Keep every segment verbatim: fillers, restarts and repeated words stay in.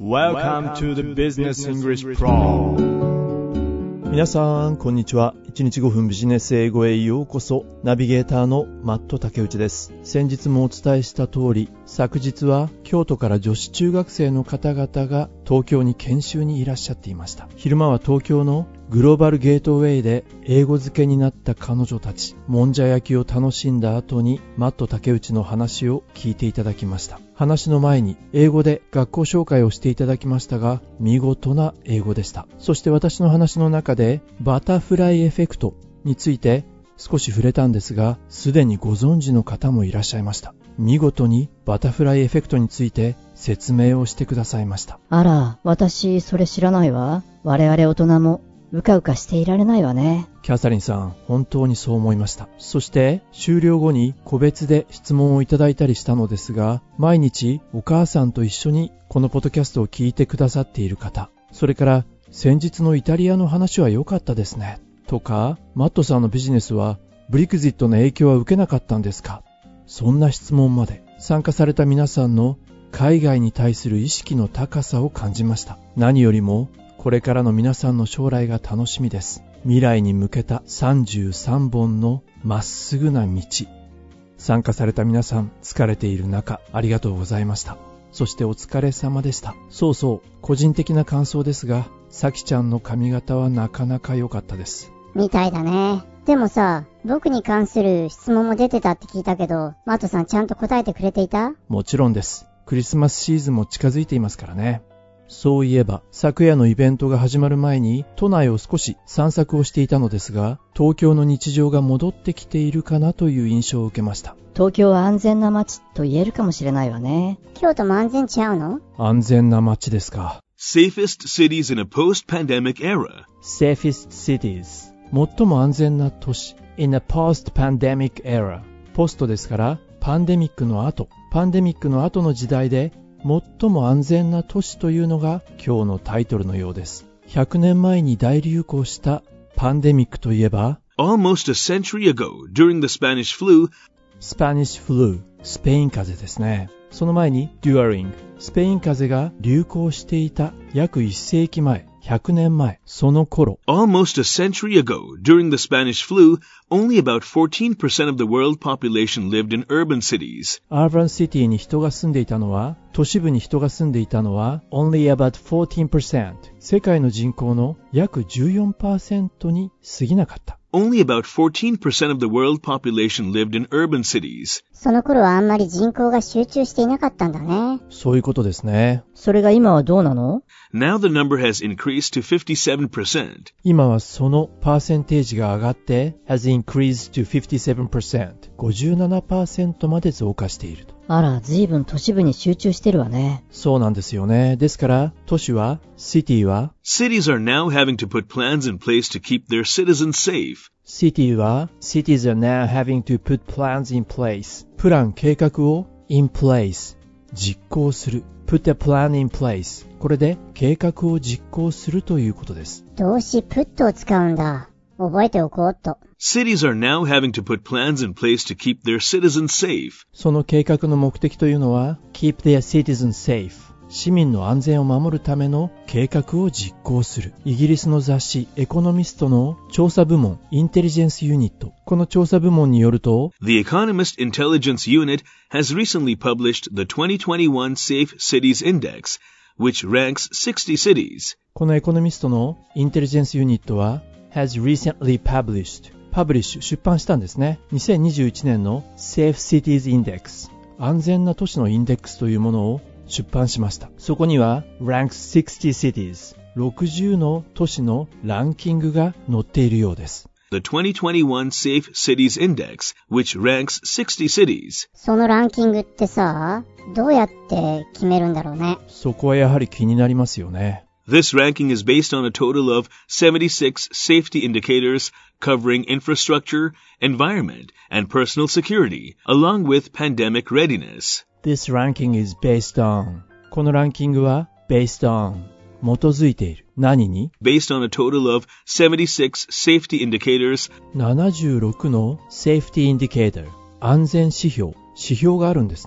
Welcome to the Business English Pro。 皆さんこんにちは。いちにちごふんビジネス英語へようこそ。ナビゲーターのマット竹内です。先日もお伝えした通り、昨日は京都から女子中学生の方々が東京に研修にいらっしゃっていました。昼間は東京のグローバルゲートウェイで英語漬けになった彼女たち、もんじゃ焼きを楽しんだ後にマット竹内の話を聞いていただきました。話の前に英語で学校紹介をしていただきましたが、見事な英語でした。そして私の話の中でバタフライエフェクトについて少し触れたんですが、すでにご存知の方もいらっしゃいました。見事にバタフライエフェクトについて説明をしてくださいました。 あら、私それ知らないわ。我々大人もうかうかしていられないわね。 キャサリンさん、本当にそう思いました。そして終了後に個別で質問をいただいたりしたのですが、毎日お母さんと一緒にこのポッドキャストを聞いてくださっている方、それから先日のイタリアの話は良かったですねとか、マットさんのビジネスはブリクジットの影響は受けなかったんですか、そんな質問まで。参加された皆さんの海外に対する意識の高さを感じました。何よりもこれからの皆さんの将来が楽しみです。未来に向けたさんじゅうさんぼんのまっすぐな道。参加された皆さん、疲れている中ありがとうございました。そしてお疲れ様でした。そうそう、個人的な感想ですが、さきちゃんの髪型はなかなか良かったです。 みたいだね。でもさ、僕に関する質問も出てたって聞いたけど、マットさんちゃんと答えてくれていた？ もちろんです。クリスマスシーズンも近づいていますからね。そういえば昨夜のイベントが始まる前に都内を少し散策をしていたのですが、東京の日常が戻ってきているかなという印象を受けました。 東京は安全な街と言えるかもしれないわね。 京都も安全ちゃうの？ 安全な街ですか。 Safest cities in a post-pandemic era. Safest cities、 最も安全な都市 in a post-pandemic era。 ポストですからパンデミックの後、パンデミックの後の時代で最も安全な都市というのが今日のタイトルのようです。ひゃくねんまえに大流行したパンデミックといえば、 Almost a century ago, during the Spanish flu, スパニッシュフルー、スペイン風邪ですね。その前に during、 スペイン風邪が流行していた約いっせいきまえ、ひゃくねんまえ、その頃。 Almost a century ago, during the Spanish flu, only about fourteen percent of the world population lived in urban cities. アーバンシティに人が住んでいたのは、都市部に人が住んでいたのは only about fourteen percent、 世界の人口の約 じゅうよんパーセント に過ぎなかった。 Only about fourteen percent of the world population lived in urban cities. その頃はあんまり人口が集中していなかったんだね。 そういうことですね。 それが今はどうなの？ Now the number has increased to fifty-seven percent. 今はそのパーセンテージが上がって has increased to fifty-seven percent、 ごじゅうななパーセント まで増加していると。 あら、随分都市部に集中してるわね。 そうなんですよね。ですから都市は、シティは、 Cities are now having to put plans in place to keep their citizens safe. シティは Cities are now having to put plans in place、 プラン、計画を in place、 実行する。 put a plan in place、 これで計画を実行するということです。 動詞 put を使うんだ。覚えておこうっと。 Cities are now having to put plans in place to keep their citizens safe. その計画の目的というのは keep their citizens safe、市民の安全を守るための計画を実行する。イギリスの雑誌エコノミストの調査部門インテリジェンスユニット、この調査部門によると、 The Economist Intelligence Unit has recently published the twenty twenty-one Safe Cities Index, which ranks sixty cities. このエコノミストのインテリジェンスユニットは has recently published、 パブリッシュ、出版したんですね。にせんにじゅういちねんの Safe Cities Index、 安全な都市のインデックスというものを出版しました。そこには ranks sixty cities、 ろくじゅうの都市のランキングが載っているようです。 The twenty twenty-one Safe Cities Index, which ranks sixty cities. そのランキングってさ、どうやって決めるんだろうね。 そこはやはり気になりますよね。 This ranking is based on a total of seventy-six safety indicators covering infrastructure, environment, and personal security, along with pandemic readiness. This ranking is based on、 このランキングは based on、 基づいている。何に？ Based on a total of seventy-six safety indicators、 ななじゅうろくの safety indicator、 安全指標、指標があるんですね。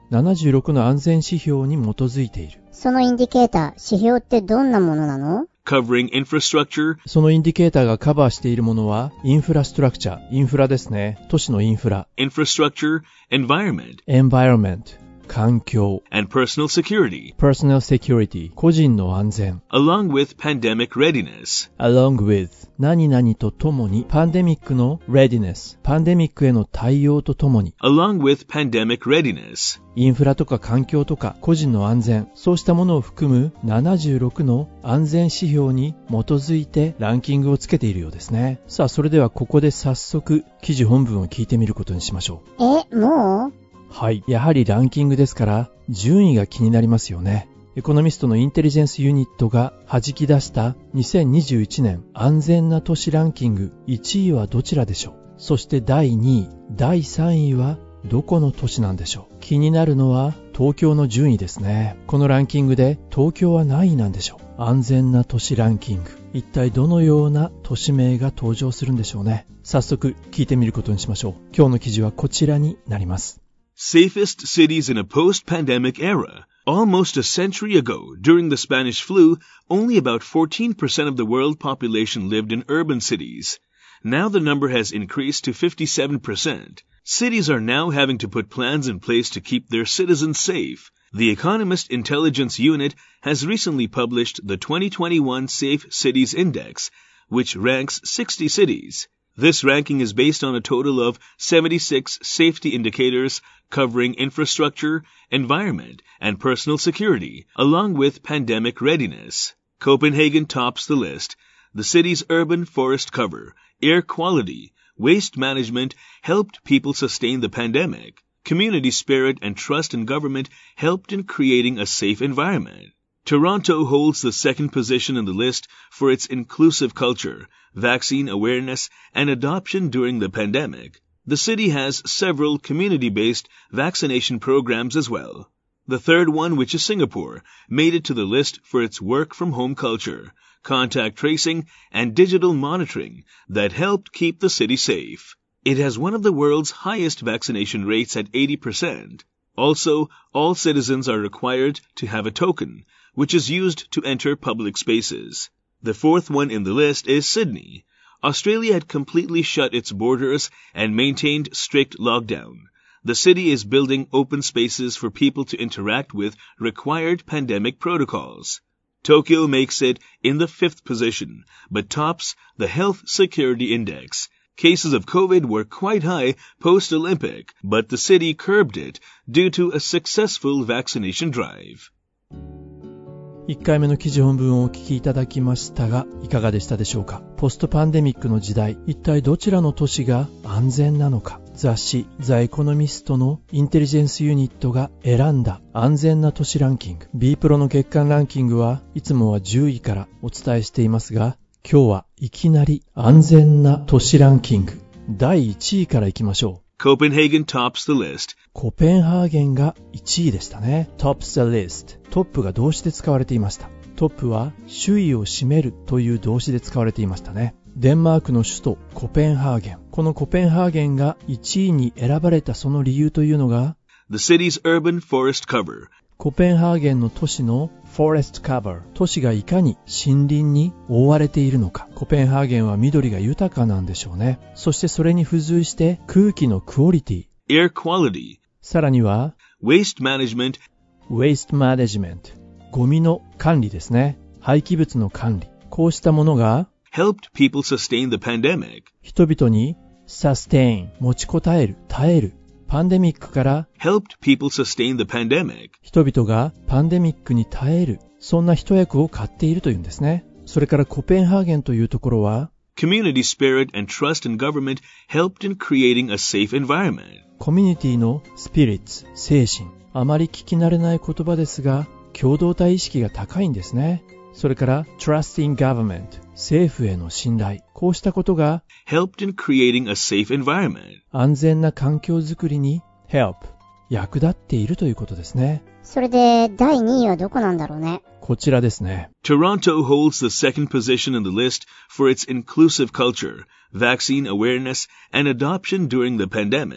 ななじゅうろくの安全指標に基づいている。 そのインディケーター、指標ってどんなものなの？ Covering infrastructure, そのインディケーターがカバーしているものは、インフラストラクチャー、インフラですね。都市のインフラ。 infrastructure, environment, environment、環境。 and personal security, personal security、個人の安全。 along with pandemic readiness. along with、何々とともに、パンデミックの readiness、パンデミックへの対応とともに。 along with pandemic readiness. インフラとか環境とか個人の安全、そうしたものを含むななじゅうろくの安全指標に基づいてランキングをつけているようですね。さあ、それではここで早速記事本文を聞いてみることにしましょう。 え、もう？ はい。やはりランキングですから順位が気になりますよね。エコノミストのインテリジェンスユニットが弾き出したにせんにじゅういちねん安全な都市ランキングいちいはどちらでしょう？そしてだいにい、だいさんいはどこの都市なんでしょう？気になるのは東京の順位ですね。このランキングで東京は何位なんでしょう？安全な都市ランキング。一体どのような都市名が登場するんでしょうね。早速聞いてみることにしましょう。今日の記事はこちらになります。 Safest cities in a post-pandemic era. Almost a century ago, during the Spanish flu, only about fourteen percent of the world population lived in urban cities. Now the number has increased to fifty-seven percent. Cities are now having to put plans in place to keep their citizens safe. The Economist Intelligence Unit has recently published the twenty twenty-one Safe Cities Index, which ranks sixty cities. This ranking is based on a total of seventy-six safety indicators covering infrastructure, environment, and personal security, along with pandemic readiness. Copenhagen tops the list. The city's urban forest cover, air quality, waste management helped people sustain the pandemic. Community spirit and trust in government helped in creating a safe environment. Toronto holds the second position in the list for its inclusive culture, vaccine awareness, and adoption during the pandemic. The city has several community-based vaccination programs as well. The third one, which is Singapore, made it to the list for its work-from-home culture, contact tracing, and digital monitoring that helped keep the city safe. It has one of the world's highest vaccination rates at eighty percent. Also, all citizens are required to have a token, which is used to enter public spaces. The fourth one in the list is Sydney. Australia had completely shut its borders and maintained strict lockdown. The city is building open spaces for people to interact with required pandemic protocols. Tokyo makes it in the fifth position, but tops the Health Security Index. Cases of COVID were quite high post-Olympic, but the city curbed it due to a successful vaccination drive. いっかいめの記事本文をお聞きいただきましたが、いかがでしたでしょうか？ポストパンデミックの時代、一体どちらの都市が安全なのか？雑誌ザ・エコノミストのインテリジェンスユニットが選んだ安全な都市ランキング。B プロの月間ランキングはいつもはじゅういからお伝えしていますが、今日はいきなり安全な都市ランキングだいいちいからいきましょう。 Copenhagen tops the list. コペンハーゲンがいちいでしたね。tops the list。トップが動詞で使われていました。トップは首位を占めるという動詞で使われていましたね。デンマークの首都コペンハーゲン。このコペンハーゲンがいちいに選ばれたその理由というのが The city's urban forest cover. コペンハーゲンの都市の forest cover。都市がいかに森林に覆われているのか。コペンハーゲンは緑が豊かなんでしょうね。そしてそれに付随して空気のクオリティ。 Air quality. さらには Waste management. waste management。ゴミの管理ですね。廃棄物の管理。こうしたものが helped people sustain the pandemic. 人々に sustain 持ちこたえる、耐える。パンデミックから helped people sustain the pandemic. 人々がパンデミックに耐える。そんな一役を買っているというんですね。それからコペンハーゲンというところは community spirit and trust in government helped in creating a safe environment. コミュニティのスピリッツ、精神。あまり聞き慣れない言葉ですが、共同体意識が高いんですね。それから trust in government 政府への信頼。こうしたことが helped in creating a safe environment. 安全な環境づくりに help 役立っているということですね。 それでだいにいはどこなんだろうね。 こちらですね。 Toronto holds the second position in the list for its inclusive culture, vaccine awareness, and adoption during the pandemic.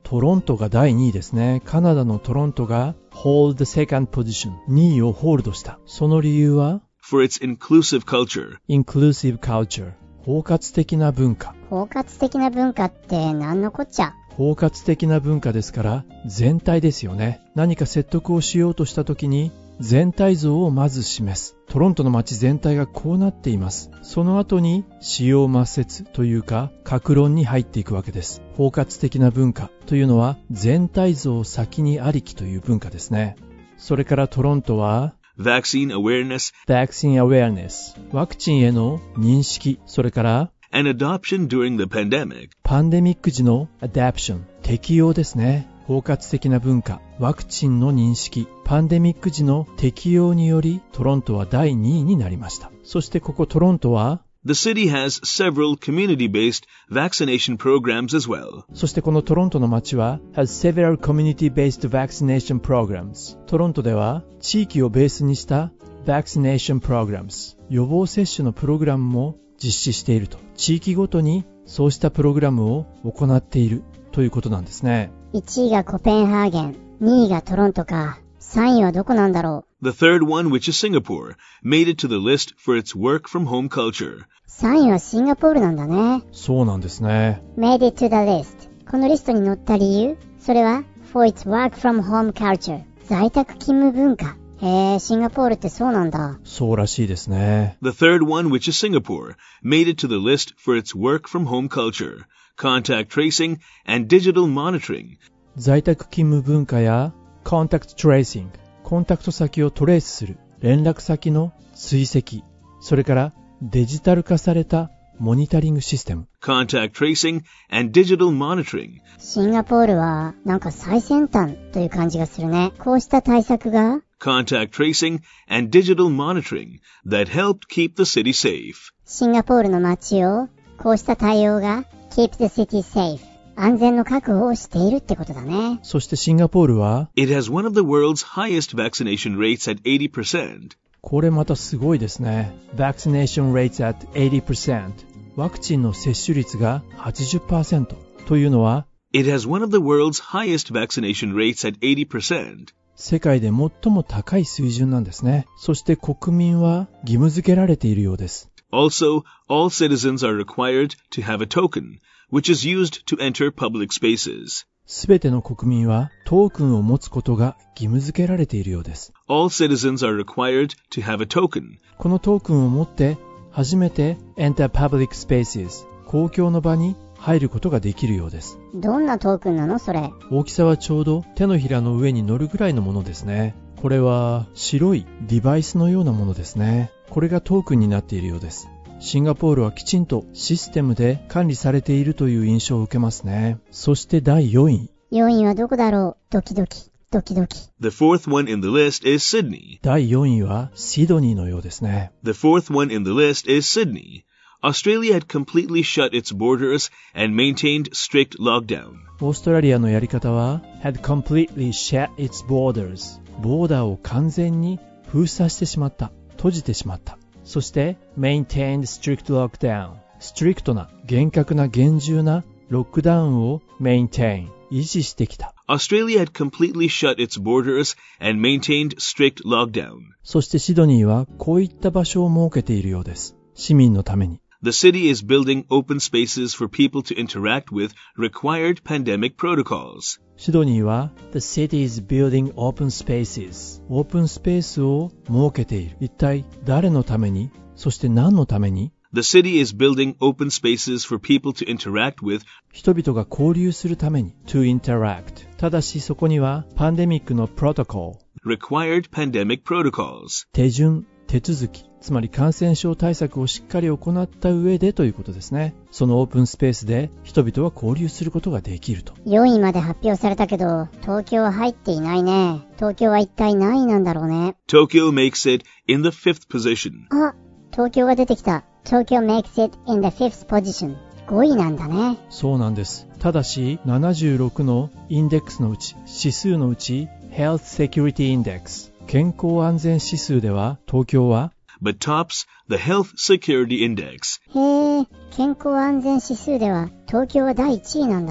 トロントがだいにいですね。カナダのトロントが hold the second position。にいをホールドした。その理由は For its inclusive culture. inclusive culture。包括的な文化。 包括的な文化って何のこっちゃ。 包括的な文化ですから全体ですよね。何か説得をしようとしたときに全体像をまず示す。トロントの街全体がこうなっています。その後に使用抹殺というか各論に入っていくわけです。包括的な文化というのは全体像先にありきという文化ですね。それからトロントは Vaccine awareness. Vaccine awareness。ワクチンへの認識。それから And adoption during the pandemic. パンデミック時の adaption。適用ですね。包括的な文化、ワクチンの認識、パンデミック時の適用によりトロントはだいにいになりました。そしてここトロントは The city has several community-based vaccination programs as well. そしてこのトロントの街は has several community-based vaccination programs。トロントでは地域をベースにした vaccination programs、予防接種のプログラムも実施していると。地域ごとにそうしたプログラムを行っているということなんですね。 いちいがコペンハーゲン、にいがトロントか。さんいはどこなんだろう。The third one, which is Singapore, made it to the list for its work-from-home culture. さんいはシンガポールなんだね。 そうなんですね。 made it to the list。このリストに載った理由、それは for its work-from-home culture。在宅勤務文化。へえ、シンガポールってそうなんだ。 そうらしいですね。 The third one, which is Singapore, made it to the list for its work-from-home culture, contact tracing, and digital monitoring. 在宅勤務文化や contact tracing、コンタクト先をトレースする、連絡先の追跡、それからデジタル化されたモニタリングシステム。 Contact tracing and digital monitoring. シンガポールはなんか最先端という感じがするね。こうした対策が Contact tracing and digital monitoring that helped keep the city safe. シンガポールの街をこうした対応が keep the city safe。安全の確保をしているってことだね。 そしてシンガポールは It has one of the world's highest vaccination rates at eighty percent. これまたすごいですね。Vaccination rates at eighty percent。ワクチンの接種率が はちじゅっパーセント というのは It has one of the world's highest vaccination rates at eighty percent. 世界で最も高い水準なんですね。そして国民は義務付けられているようです。 Also, all citizens are required to have a token, which is used to enter public spaces. すべての国民はトークンを持つことが義務付けられているようです。 All citizens are required to have a token. このトークンを持って初めて enter public spaces、公共の場に入ることができるようです。 どんなトークンなのそれ。 大きさはちょうど手のひらの上に乗るぐらいのものですね。これは白いデバイスのようなものですね。これがトークンになっているようです。シンガポールはきちんとシステムで管理されているという印象を受けますね。そしてだいよんい。 よんいはどこだろう。ドキドキ、ドキドキ。 The fourth one in the list is Sydney. だいよんいはシドニーのようですね。 The fourth one in the list is Sydney. Australia had completely shut its borders and maintained strict lockdown. オーストラリアのやり方は had completely shut its borders。ボーダーを完全に封鎖してしまった。閉じてしまった。そして maintained strict lockdown。ストリクトな、厳格な、厳重なロックダウンを maintain、維持してきた。 Australia had completely shut its borders and maintained strict lockdown. そしてシドニーはこういった場所を設けているようです。市民のために。 The city is building open spaces for people to interact with required pandemic protocols. シドニーは The city is building open spaces。オープンスペースを設けている。一体誰のために、そして何のために？ The city is building open spaces for people to interact with 人々が交流するために to interact。ただしそこにはパンデミックのプロトコル required pandemic protocols。 手順、手続き、つまり感染症対策をしっかり行った上でということですね。そのオープンスペースで人々は交流することができると。 よんいまで発表されたけど、東京は入っていないね。東京は一体何位なんだろうね。 Tokyo makes it in the fifth position. あ、東京が出てきた。Tokyo makes it in the fifth position。ごいなんだね。 そうなんです。ただし、ななじゅうろくのインデックスのうち、指数のうち、Health Security Index、健康安全指数では、東京は but tops the Health Security Index. へえ、健康安全指数では東京はだいいちいなんだ。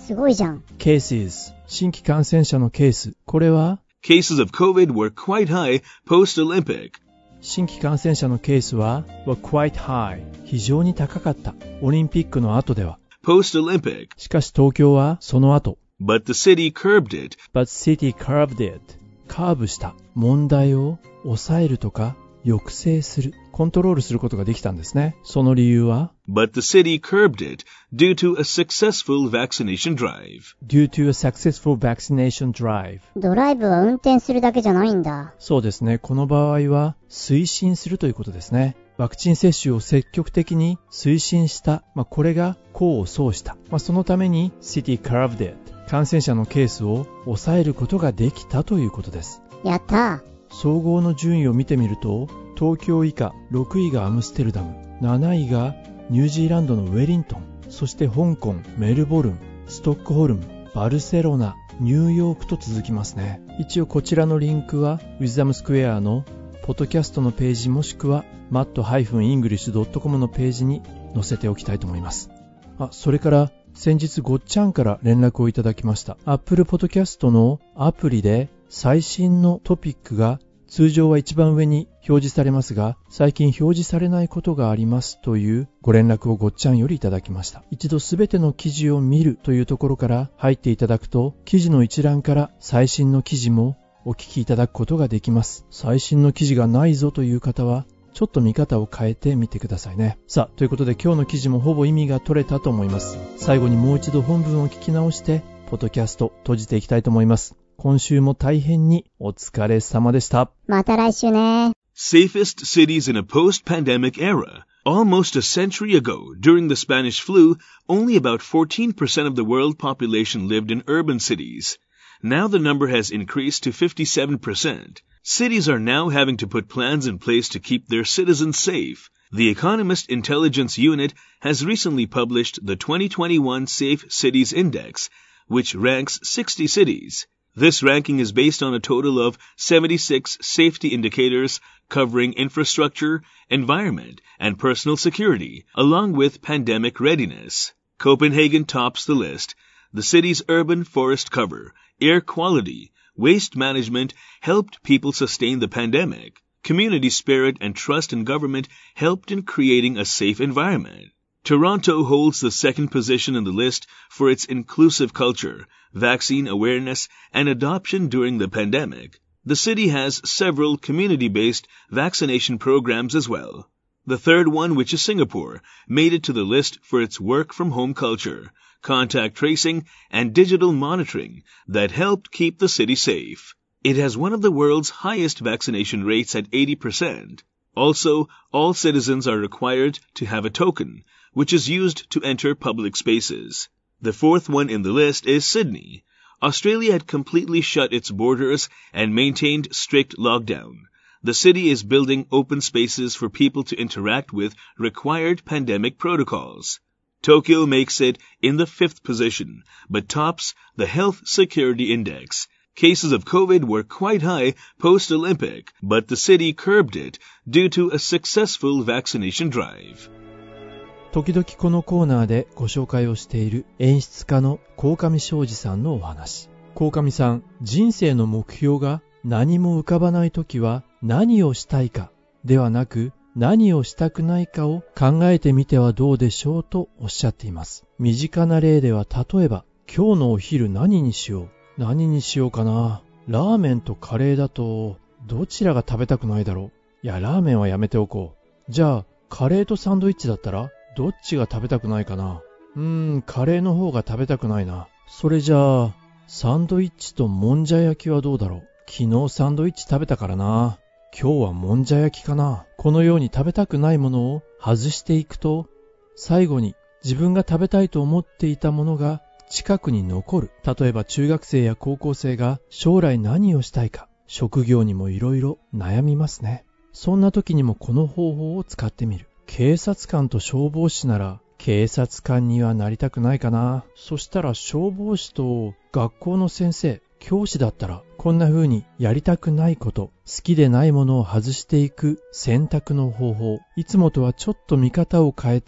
すごいじゃん。 cases 新規感染者のケース。これは Cases of COVID were quite high post-Olympic. 新規感染者のケースは were quite high 非常に高かった。オリンピックの後では。 Post-Olympic. しかし東京はその後。 But the city curbed it. But city curbed it. カーブした。問題を抑えるとか抑制する。コントロールすることができたんですね。その理由は But the city curbed it due to a successful vaccination drive. due to a successful vaccination drive. ドライブは運転するだけじゃないんだ。 そうですね。この場合は推進するということですね。ワクチン接種を積極的に推進した。まあ、これが功を奏した。まあ、そのために city curbed it. 感染者のケースを抑えることができたということです。 やったー。 総合の順位を見てみると、東京以下ろくいがアムステルダム、なないがニュージーランドのウェリントン、そして香港、メルボルン、ストックホルム、バルセロナ、ニューヨークと続きますね。一応こちらのリンクはウィズダムスクエアのポッドキャストのページもしくは マット ダッシュ イングリッシュ ドット コム のページに載せておきたいと思います。あ、それから先日ごっちゃんから連絡をいただきました。Apple Podcast のアプリで最新のトピックが通常は一番上に表示されますが、最近表示されないことがありますというご連絡をごっちゃんよりいただきました。一度すべての記事を見るというところから入っていただくと、記事の一覧から最新の記事もお聞きいただくことができます。最新の記事がないぞという方は、ちょっと見方を変えてみてくださいね。さあ、ということで今日の記事もほぼ意味が取れたと思います。最後にもう一度本文を聞き直して、ポッドキャスト閉じていきたいと思います。今週も大変にお疲れ様でした。 また来週ね。 Safest cities in a post-pandemic era. Almost a century ago, during the Spanish flu, only about fourteen percent of the world population lived in urban cities. Now the number has increased to fifty-seven percent. Cities are now having to put plans in place to keep their citizens safe. The Economist Intelligence Unit has recently published the twenty twenty-one Safe Cities Index, which ranks sixty cities.This ranking is based on a total of seventy-six safety indicators covering infrastructure, environment, and personal security, along with pandemic readiness. Copenhagen tops the list. The city's urban forest cover, air quality, waste management helped people sustain the pandemic. Community spirit and trust in government helped in creating a safe environment.Toronto holds the second position in the list for its inclusive culture, vaccine awareness, and adoption during the pandemic. The city has several community-based vaccination programs as well. The third one, which is Singapore, made it to the list for its work-from-home culture, contact tracing, and digital monitoring that helped keep the city safe. It has one of the world's highest vaccination rates at eighty percent. Also, all citizens are required to have a token,which is used to enter public spaces. The fourth one in the list is Sydney. Australia had completely shut its borders and maintained strict lockdown. The city is building open spaces for people to interact with required pandemic protocols. Tokyo makes it in the fifth position, but tops the Health Security Index.Cases of COVID were quite high post-Olympic, but the city curbed it due to a successful vaccination drive. 時々このコーナーでご紹介をしている演出家の鴻上尚史さんのお話。鴻上さん、人生の目標が何も浮かばないときは何をしたいかではなく何をしたくないかを考えてみてはどうでしょうとおっしゃっています。身近な例では例えば今日のお昼何にしよう何にしようかな。ラーメンとカレーだとどちらが食べたくないだろう。いや、ラーメンはやめておこう。じゃあカレーとサンドイッチだったらどっちが食べたくないかな。うーん、カレーの方が食べたくないな。それじゃあ、サンドイッチともんじゃ焼きはどうだろう。昨日サンドイッチ食べたからな。今日はもんじゃ焼きかな。このように食べたくないものを外していくと、最後に自分が食べたいと思っていたものが近くに残る。例えば中学生や高校生が将来何をしたいか、職業にもいろいろ悩みますね。そんな時にもこの方法を使ってみる。警察官と消防士なら警察官にはなりたくないかな。そしたら消防士と学校の先生、教師だったらこんな風にやりたくないこと、好きでないものを外していく選択の方法、いつもとはちょっと見方を変えた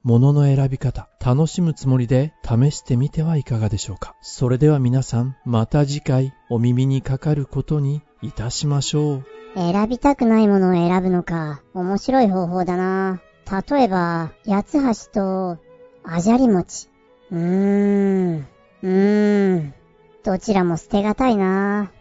物の選び方、楽しむつもりで試してみてはいかがでしょうか。それでは皆さん、また次回お耳にかかることにいたしましょう。 選びたくないものを選ぶのか。面白い方法だな。例えば、八つ橋と、あじゃり餅。うーん、うーん。どちらも捨てがたいな。